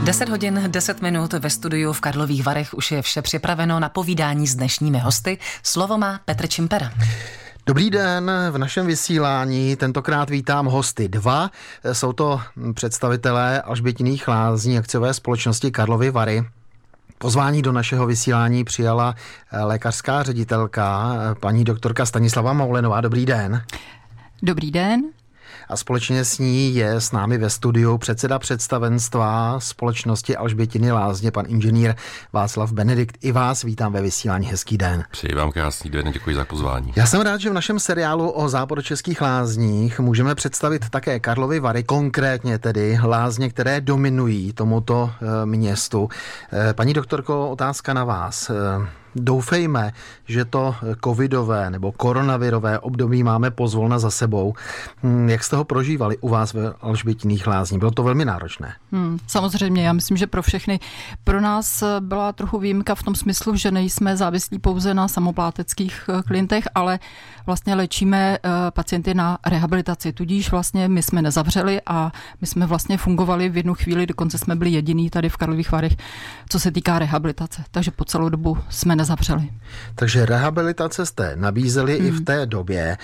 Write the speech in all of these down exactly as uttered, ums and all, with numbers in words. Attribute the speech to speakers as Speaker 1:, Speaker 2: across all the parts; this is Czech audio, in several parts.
Speaker 1: deset hodin, deset minut ve studiu v Karlových Varech už je vše připraveno na povídání s dnešními hosty. Slovo má Petr Čimpera.
Speaker 2: Dobrý den, v našem vysílání tentokrát vítám hosty dva. Jsou to představitelé Alžbětinných lázní akciové společnosti Karlovy Vary. Pozvání do našeho vysílání přijala lékařská ředitelka, paní doktorka Stanislava Moulenová. Dobrý den.
Speaker 3: Dobrý den.
Speaker 2: A společně s ní je s námi ve studiu předseda představenstva společnosti Alžbětiny lázně, pan inženýr Václav Benedikt. I vás vítám ve vysílání. Hezký den.
Speaker 4: Přeji vám krásný den, děkuji za pozvání.
Speaker 2: Já jsem rád, že v našem seriálu o západočeských lázních můžeme představit také Karlovy Vary, konkrétně tedy lázně, které dominují tomuto e, městu. E, paní doktorko, otázka na vás. E, Doufejme, že to covidové nebo koronavirové období máme pozvolna za sebou. Jak jste ho prožívali u vás ve Alžbětinných lázních? Bylo to velmi náročné.
Speaker 3: Hmm, samozřejmě, já myslím, že pro všechny. Pro nás byla trochu výjimka v tom smyslu, že nejsme závislí pouze na samopláteckých klientech, ale vlastně léčíme pacienty na rehabilitaci. Tudíž vlastně my jsme nezavřeli a my jsme vlastně fungovali v jednu chvíli, dokonce jsme byli jediný tady v Karlových Varech, co se týká rehabilitace. Takže po celou dobu jsme nezavřeli.
Speaker 2: Takže rehabilitace jste nabízeli hmm. i v té době.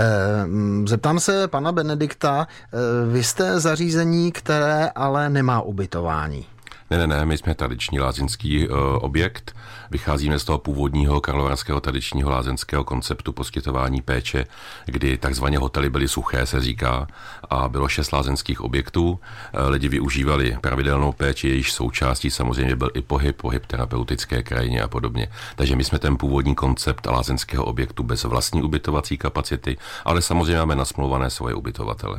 Speaker 2: Zeptám se pana Benedikta, vy jste zařízení, které ale nemá ubytování.
Speaker 4: Ne, ne, ne, my jsme tradiční lázeňský uh, objekt. Vycházíme z toho původního karlovarského tradičního lázeňského konceptu poskytování péče, kdy takzvaně hotely byly suché, se říká, a bylo šest lázeňských objektů. Uh, lidi využívali pravidelnou péči, jejíž součástí samozřejmě byl i pohyb, pohyb terapeutické krajině a podobně. Takže my jsme ten původní koncept lázeňského objektu bez vlastní ubytovací kapacity, ale samozřejmě máme nasmluvané svoje ubytovatele.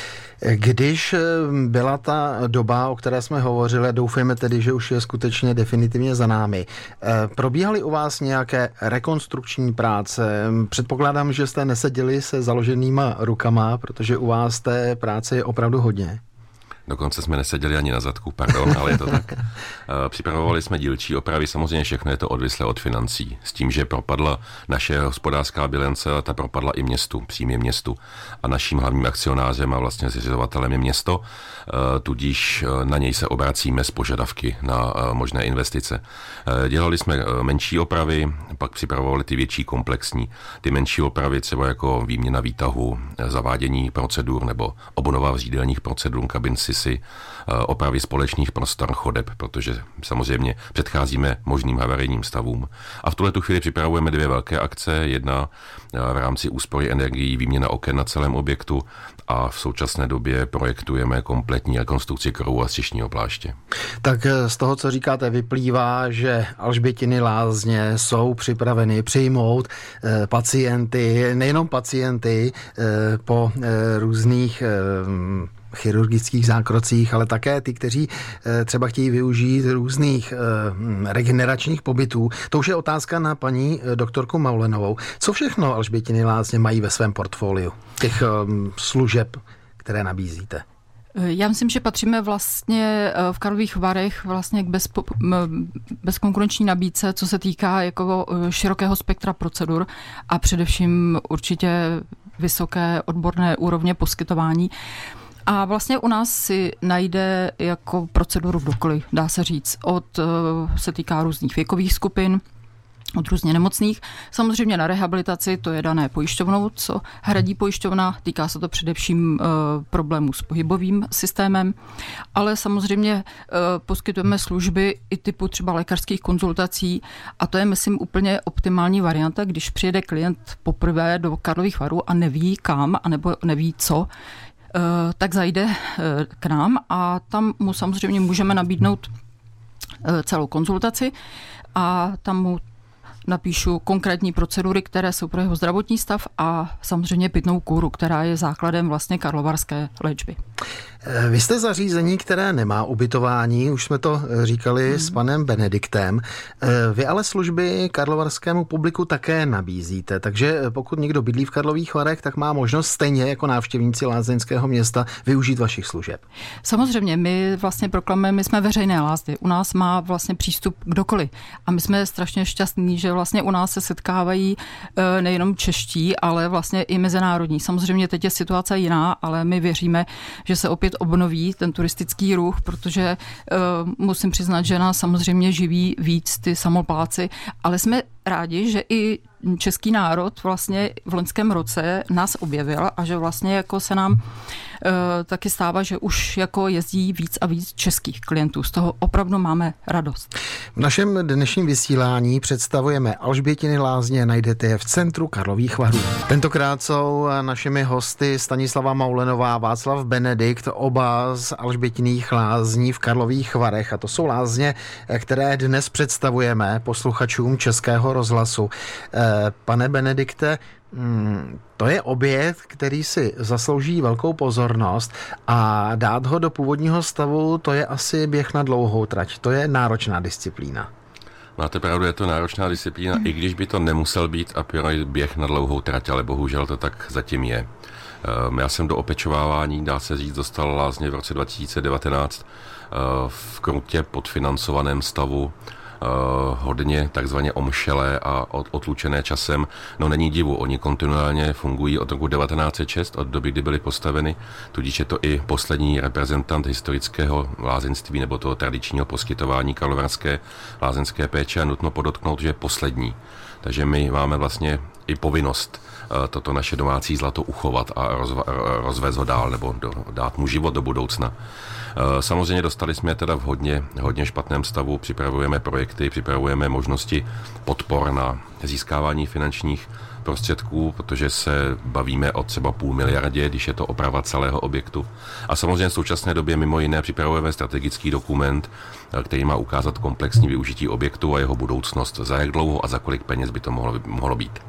Speaker 2: Když byla ta doba, o které jsme hovořili, doufejme tedy, že už je skutečně definitivně za námi, probíhaly u vás nějaké rekonstrukční práce? Předpokládám, že jste neseděli se založenýma rukama, protože u vás té práce je opravdu hodně.
Speaker 4: Dokonce jsme neseděli ani na zadku, pardon, ale je to tak. Připravovali jsme dílčí opravy, samozřejmě všechno je to odvislé od financí. S tím, že propadla naše hospodářská bilance, ta propadla i městu, přímě městu. A naším hlavním akcionářem a vlastně zřizovatelem je město, tudíž na něj se obracíme s požadavky na možné investice. Dělali jsme menší opravy, pak připravovali ty větší komplexní. Ty menší opravy třeba jako výměna výtahu, zavádění procedur nebo obnova jídelních procedur, kabin si opravy společných prostor chodeb, protože samozřejmě předcházíme možným havarijním stavům. A v tuhletu chvíli připravujeme dvě velké akce. Jedna v rámci úspory energií, výměna oken na celém objektu, a v současné době projektujeme kompletní rekonstrukci krovu a střešního pláště.
Speaker 2: Tak z toho, co říkáte, vyplývá, že Alžbětiny lázně jsou připraveny přijmout eh, pacienty, nejenom pacienty eh, po eh, různých eh, chirurgických zákrocích, ale také ty, kteří e, třeba chtějí využít různých e, regeneračních pobytů. To už je otázka na paní e, doktorku Moulenovou. Co všechno Alžbětiny lázně mají ve svém portfoliu těch e, služeb, které nabízíte?
Speaker 3: Já myslím, že patříme vlastně v Karlových Varech vlastně k bezpo, bezkonkurenční nabídce, co se týká jako širokého spektra procedur a především určitě vysoké odborné úrovně poskytování. A vlastně u nás si najde jako proceduru kdokoliv, dá se říct. Od, se týká různých věkových skupin, od různě nemocných. Samozřejmě na rehabilitaci to je dané pojišťovnou, co hradí pojišťovna. Týká se to především e, problémů s pohybovým systémem, ale samozřejmě e, poskytujeme služby i typu třeba lékařských konzultací a to je, myslím, úplně optimální varianta, když přijede klient poprvé do Karlových Varů a neví kam, anebo neví co, tak zajde k nám a tam mu samozřejmě můžeme nabídnout celou konzultaci a tam mu napíšu konkrétní procedury, které jsou pro jeho zdravotní stav a samozřejmě pitnou kůru, která je základem vlastně karlovarské léčby.
Speaker 2: Vy jste zařízení, které nemá ubytování, už jsme to říkali hmm. s panem Benediktem. Vy ale služby karlovarskému publiku také nabízíte, takže pokud někdo bydlí v Karlových Varech, tak má možnost stejně jako návštěvníci lázeňského města využít vašich služeb.
Speaker 3: Samozřejmě, my vlastně proklamujeme, my jsme veřejné lázně. U nás má vlastně přístup kdokoliv. A my jsme strašně šťastní, že vlastně u nás se setkávají nejenom čeští, ale vlastně i mezinárodní. Samozřejmě teď je situace jiná, ale my věříme, že se opět obnoví ten turistický ruch, protože uh, musím přiznat, že nás samozřejmě živí víc ty samopláci, ale jsme rádi, že i český národ vlastně v loňském roce nás objevil a že vlastně jako se nám uh, taky stává, že už jako jezdí víc a víc českých klientů. Z toho opravdu máme radost.
Speaker 2: V našem dnešním vysílání představujeme Alžbětiny lázně, najdete je v centru Karlových Varů. Tentokrát jsou našimi hosty Stanislava Maulenová a Václav Benedikt, oba z Alžbětinných lázní v Karlových Varech. A to jsou lázně, které dnes představujeme posluchačům Českého rozhlasu. Pane Benedikte, to je objekt, který si zaslouží velkou pozornost a dát ho do původního stavu, to je asi běh na dlouhou trať. To je náročná disciplína.
Speaker 4: Máte pravdu, je to náročná disciplína, hmm. i když by to nemusel být a priori běh na dlouhou trať, ale bohužel to tak zatím je. Já jsem do opečovávání, dá se říct, dostal lázně v roce dva tisíce devatenáct v krutě podfinancovaném stavu, Uh, hodně takzvaně omšelé a od, otlučené časem. No není divu, oni kontinuálně fungují od roku devatenáct set šest, od doby, kdy byly postaveny, tudíž je to i poslední reprezentant historického lázeňství nebo toho tradičního poskytování karlovarské lázeňské péče a nutno podotknout, že je poslední. Takže my máme vlastně i povinnost uh, toto naše domácí zlato uchovat a rozva, rozvést ho dál nebo do, dát mu život do budoucna. Samozřejmě dostali jsme je teda v hodně, hodně špatném stavu, připravujeme projekty, připravujeme možnosti podpor na získávání finančních prostředků, protože se bavíme o třeba půl miliardě, když je to oprava celého objektu. A samozřejmě v současné době mimo jiné připravujeme strategický dokument, který má ukázat komplexní využití objektu a jeho budoucnost. Za jak dlouho a za kolik peněz by to mohlo, mohlo být.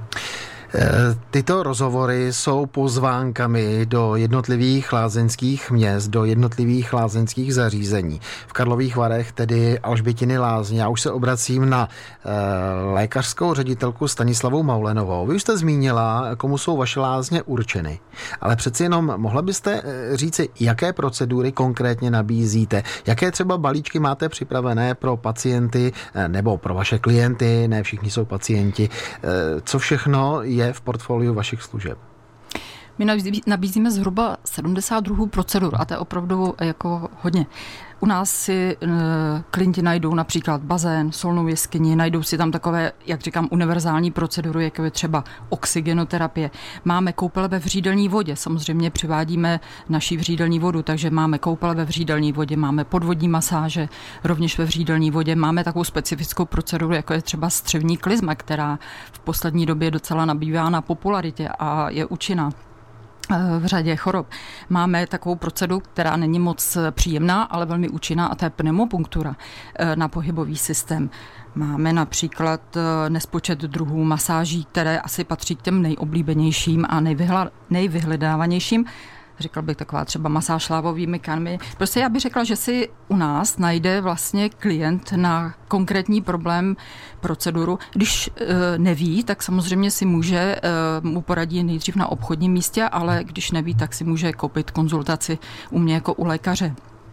Speaker 2: Tyto rozhovory jsou pozvánkami do jednotlivých lázeňských měst, do jednotlivých lázeňských zařízení. V Karlových Varech tedy Alžbětiny lázně. Já už se obracím na e, lékařskou ředitelku Stanislavu Maulenovou. Vy už jste zmínila, komu jsou vaše lázně určeny, ale přeci jenom mohla byste říci, jaké procedury konkrétně nabízíte, jaké třeba balíčky máte připravené pro pacienty nebo pro vaše klienty, ne všichni jsou pacienti, e, co všechno je v portfoliu vašich služeb?
Speaker 3: My nabízíme zhruba sedmdesát druhů procedur a to je opravdu jako hodně. U nás si e, klienti najdou například bazén, solnou jeskyni, najdou si tam takové, jak říkám, univerzální procedury, jako je třeba oxygenoterapie. Máme koupele ve vřídelní vodě, samozřejmě přivádíme naší vřídelní vodu, takže máme koupele ve vřídelní vodě, máme podvodní masáže, rovněž ve vřídelní vodě. Máme takovou specifickou proceduru, jako je třeba střevní klizma, která v poslední době docela nabývá na popularitě a je účinná v řadě chorob. Máme takovou proceduru, která není moc příjemná, ale velmi účinná, a to je pneumopunktura na pohybový systém. Máme například nespočet druhů masáží, které asi patří k těm nejoblíbenějším a nejvyhla, nejvyhledávanějším. Říkal bych taková třeba masáž lávovými kanmi. Prostě já bych řekla, že si u nás najde vlastně klient na konkrétní problém proceduru. Když e, neví, tak samozřejmě si může, e, mu poradí nejdřív na obchodním místě, ale když neví, tak si může koupit konzultaci u mě jako u lékaře.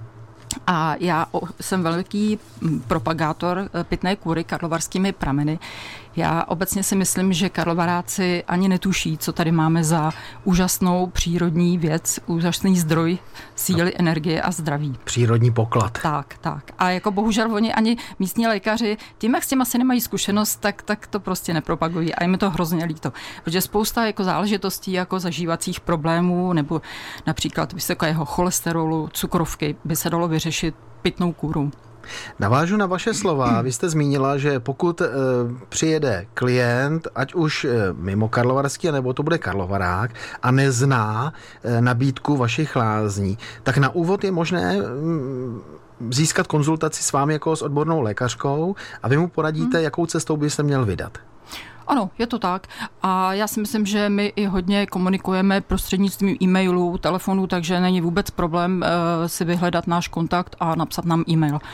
Speaker 3: A já jsem velký propagátor pitné kůry karlovarskými prameny. Já obecně si myslím, že karlovaráci ani netuší, co tady máme za úžasnou přírodní věc, úžasný zdroj síly, energie a zdraví.
Speaker 2: Přírodní poklad.
Speaker 3: Tak, tak. A jako bohužel oni ani místní lékaři, tím, jak s tím asi nemají zkušenost, tak, tak to prostě nepropagují. A je mi to hrozně líto. Protože spousta jako záležitostí, jako zažívacích problémů, nebo například vysokého cholesterolu, cukrovky, by se dalo vyřešit pitnou kůrou.
Speaker 2: Navážu na vaše slova. Vy jste zmínila, že pokud e, přijede klient, ať už e, mimo Karlovarský, nebo to bude Karlovarák, a nezná e, nabídku vašich lázní, tak na úvod je možné m, získat konzultaci s vámi jako s odbornou lékařkou a vy mu poradíte, hmm. jakou cestou by se měl vydat.
Speaker 3: Ano, je to tak. A já si myslím, že my i hodně komunikujeme prostřednictvím e-mailů, telefonů, takže není vůbec problém uh, si vyhledat náš kontakt a napsat nám e-mail.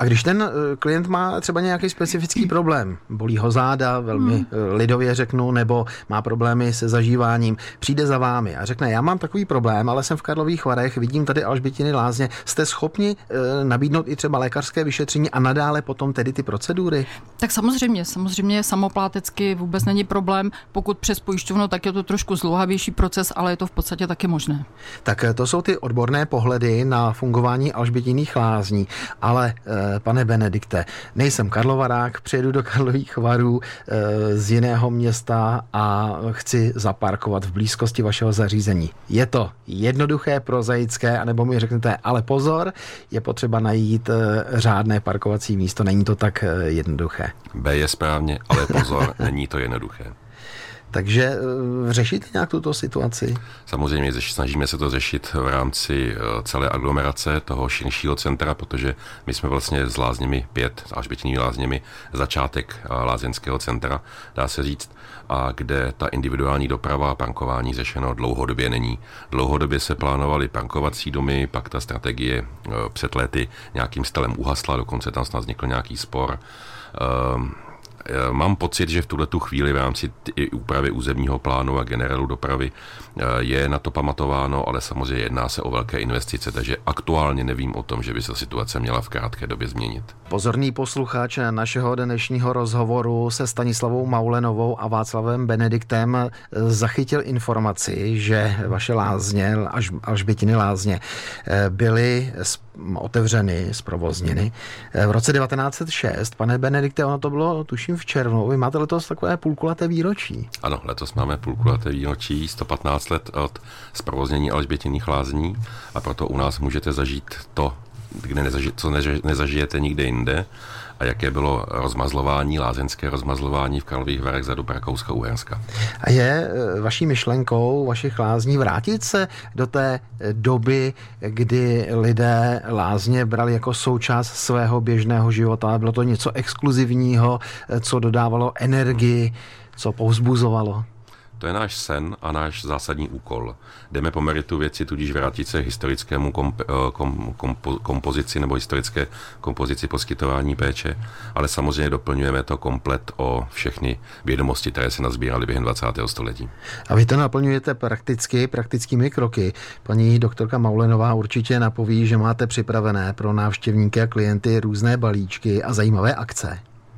Speaker 2: A když ten klient má třeba nějaký specifický problém, bolí ho záda, velmi hmm. lidově řeknu, nebo má problémy se zažíváním, přijde za vámi a řekne, já mám takový problém, ale jsem v Karlových Varech, vidím tady Alžbětiny lázně, jste schopni e, nabídnout i třeba lékařské vyšetření a nadále potom tedy ty procedury?
Speaker 3: Tak samozřejmě, samozřejmě samoplátecky vůbec není problém, pokud přes pojišťovnu, tak je to trošku zdlouhavější proces, ale je to v podstatě taky možné.
Speaker 2: Tak to jsou ty odborné pohledy na fungování Alžbětiných lázní, ale e, pane Benedikte, nejsem Karlovarák, přijedu do Karlových Varů e, z jiného města a chci zaparkovat v blízkosti vašeho zařízení. Je to jednoduché, prozaické, anebo mi řeknete, ale pozor, je potřeba najít e, řádné parkovací místo, není to tak e, jednoduché.
Speaker 4: B je správně, ale pozor, není to jednoduché.
Speaker 2: Takže řešíte nějak tuto situaci?
Speaker 4: Samozřejmě snažíme se to řešit v rámci celé aglomerace toho širšího centra, protože my jsme vlastně s lázněmi pět, Alžbětinými lázněmi, začátek lázeňského centra, dá se říct, a kde ta individuální doprava a parkování řešeno dlouhodobě není. Dlouhodobě se plánovaly parkovací domy, pak ta strategie před lety nějakým stylem uhasla, dokonce tam snad vznikl nějaký spor. Mám pocit, že v tuhletu chvíli v rámci úpravy územního plánu a generálu dopravy je na to pamatováno, ale samozřejmě jedná se o velké investice, takže aktuálně nevím o tom, že by se situace měla v krátké době změnit.
Speaker 2: Pozorný posluchač našeho dnešního rozhovoru se Stanislavou Maulenovou a Václavem Benediktem zachytil informaci, že vaše lázně, Alžbětiny lázně, byly otevřeny, zprovozněny v roce devatenáct set šest. Pane Benedikte, ono to bylo, tuším, v červnu. Vy máte letos takové půlkulaté výročí.
Speaker 4: Ano, letos máme půlkulaté výročí, sto patnáct let od zprovoznění Alžbětiných lázní, a proto u nás můžete zažít to, kde nezaži, co neži, nezažijete nikde jinde, a jaké bylo rozmazlování, lázeňské rozmazlování v Karlových Varech za dob Rakouska-Uherska.
Speaker 2: A je vaší myšlenkou vašich lázní vrátit se do té doby, kdy lidé lázně brali jako součást svého běžného života? Bylo to něco exkluzivního, co dodávalo energii, co povzbuzovalo?
Speaker 4: To je náš sen a náš zásadní úkol. Jdeme po meritu věci, tudíž vrátit se historickému komp, kom, kompo, kompozici nebo historické kompozici poskytování péče, ale samozřejmě doplňujeme to komplet o všechny vědomosti, které se nazbíraly během dvacátého století.
Speaker 2: A vy to naplňujete prakticky, praktickými kroky. Paní doktorka Maulenová určitě napoví, že máte připravené pro návštěvníky a klienty různé balíčky a zajímavé akce.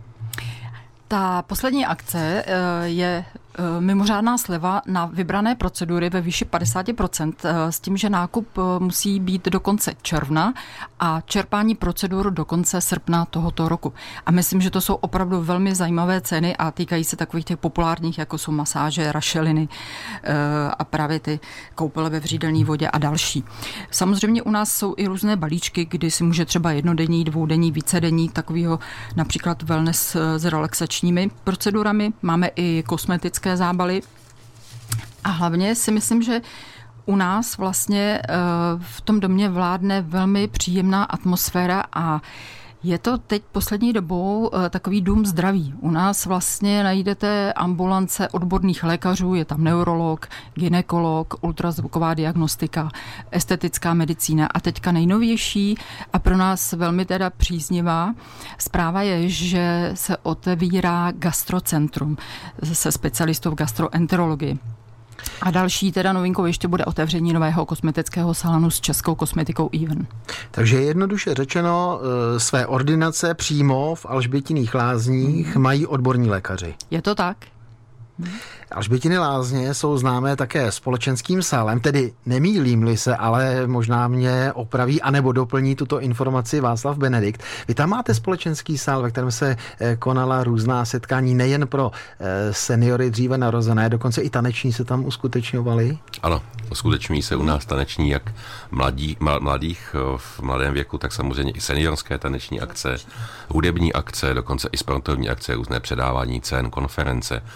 Speaker 3: Ta poslední akce je mimořádná sleva na vybrané procedury ve výši padesát procent s tím, že nákup musí být do konce června a čerpání procedur do konce srpna tohoto roku. A myslím, že to jsou opravdu velmi zajímavé ceny a týkají se takových těch populárních, jako jsou masáže, rašeliny a právě ty koupele ve vřídelné vodě a další. Samozřejmě u nás jsou i různé balíčky, kdy si může třeba jednodenní, dvoudenní, vícedenní, takového například wellness s relaxačními procedurami. Máme i kosmetické zábaly. A hlavně si myslím, že u nás vlastně v tom domě vládne velmi příjemná atmosféra a je to teď poslední dobou takový dům zdraví. U nás vlastně najdete ambulance odborných lékařů, je tam neurolog, gynekolog, ultrazvuková diagnostika, estetická medicína a teďka nejnovější a pro nás velmi teda příznivá zpráva je, že se otevírá gastrocentrum se specialistou v gastroenterologii. A další teda novinkou ještě bude otevření nového kosmetického salonu s českou kosmetikou Even.
Speaker 2: Takže jednoduše řečeno, své ordinace přímo v Alžbětiných lázních mají odborní lékaři.
Speaker 3: Je to tak?
Speaker 2: Alžbětiny lázně jsou známé také společenským sálem, tedy nemýlím-li se, ale možná mě opraví anebo doplní tuto informaci Václav Benedikt. Vy tam máte společenský sál, ve kterém se konala různá setkání nejen pro seniory dříve narozené, dokonce i taneční se tam uskutečňovaly?
Speaker 4: Ano, uskutečňují se u nás taneční jak mladí, mladých v mladém věku, tak samozřejmě i seniorské taneční akce, hudební akce, dokonce i sportovní akce, různé předávání cen, konference, spolu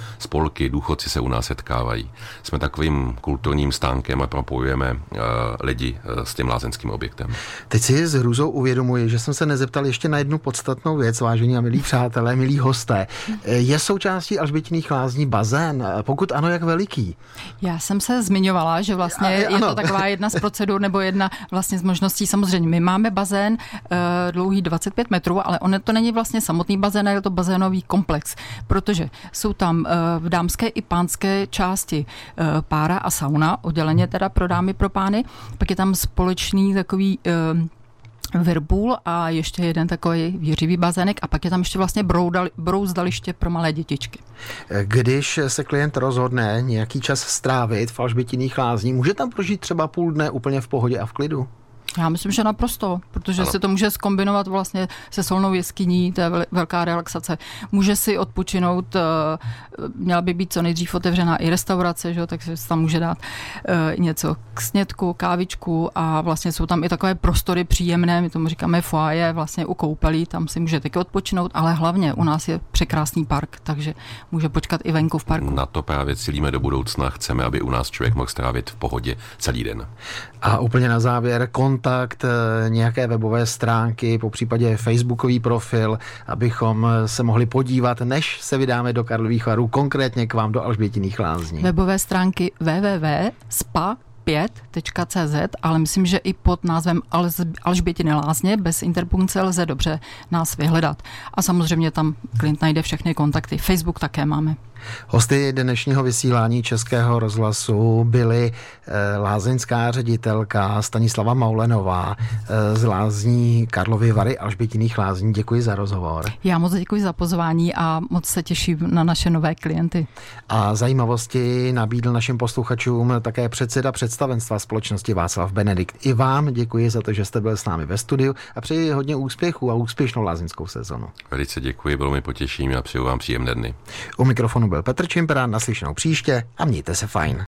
Speaker 4: školky, důchodci se u nás setkávají. Jsme takovým kulturním stánkem a propojujeme uh, lidi uh, s tím lázeňským objektem.
Speaker 2: Teď si s hrůzou uvědomuji, že jsem se nezeptal ještě na jednu podstatnou věc, vážení a milí přátelé, milí hosté. Je součástí Alžbětiných lázní bazén? Pokud ano, jak veliký?
Speaker 3: Já jsem se zmiňovala, že vlastně je, je to taková jedna z procedur nebo jedna vlastně z možností. Samozřejmě my máme bazén uh, dlouhý dvacet pět metrů, ale on to není vlastně samotný bazén, je to bazénový komplex, protože jsou tam uh, v dámské i pánské části uh, pára a sauna, odděleně teda pro dámy, pro pány, pak je tam společný takový uh, virbůl a ještě jeden takový věřivý bazének a pak je tam ještě vlastně broudali, brouzdaliště pro malé dětičky.
Speaker 2: Když se klient rozhodne nějaký čas strávit v Alžbětiných lázní, může tam prožít třeba půl dne úplně v pohodě a v klidu?
Speaker 3: Já myslím, že naprosto, protože ano. se to může zkombinovat vlastně se solnou jeskyní, to je velká relaxace. Může si odpočinout, měla by být co nejdřív otevřená i restaurace, že? Takže se tam může dát něco k snědku, kávičku a vlastně jsou tam i takové prostory příjemné, my tomu říkáme foyer, vlastně u koupelí, tam si může taky odpočinout, ale hlavně u nás je překrásný park, takže může počkat i venku v parku.
Speaker 4: Na to právě cílíme do budoucna, chceme, aby u nás člověk mohl strávit v pohodě celý den.
Speaker 2: A úplně na závěr kontakt, nějaké webové stránky, popřípadě facebookový profil, abychom se mohli podívat, než se vydáme do Karlových Varů, konkrétně k vám do Alžbětiných lázní.
Speaker 3: Webové stránky w w w tečka spa pět tečka c z, ale myslím, že i pod názvem Alžbětiny lázně bez interpunkce lze dobře nás vyhledat. A samozřejmě tam klient najde všechny kontakty. Facebook také máme.
Speaker 2: Hosty dnešního vysílání Českého rozhlasu byly e, lázeňská ředitelka Stanislava Maulenová e, z lázní Karlovy Vary Alžbětiných lázní. Děkuji za rozhovor.
Speaker 3: Já moc děkuji za pozvání a moc se těším na naše nové klienty.
Speaker 2: A zajímavosti nabídl našim posluchačům také předseda představenstva společnosti Václav Benedikt. I vám děkuji za to, že jste byl s námi ve studiu a přeji hodně úspěchů a úspěšnou lázeňskou sezonu.
Speaker 4: Velice děkuji, bylo mi potěšením a přeju vám příjemné dny.
Speaker 2: U mikrofonu byl Petr Čimpera, naslyšenou příště a mějte se fajn.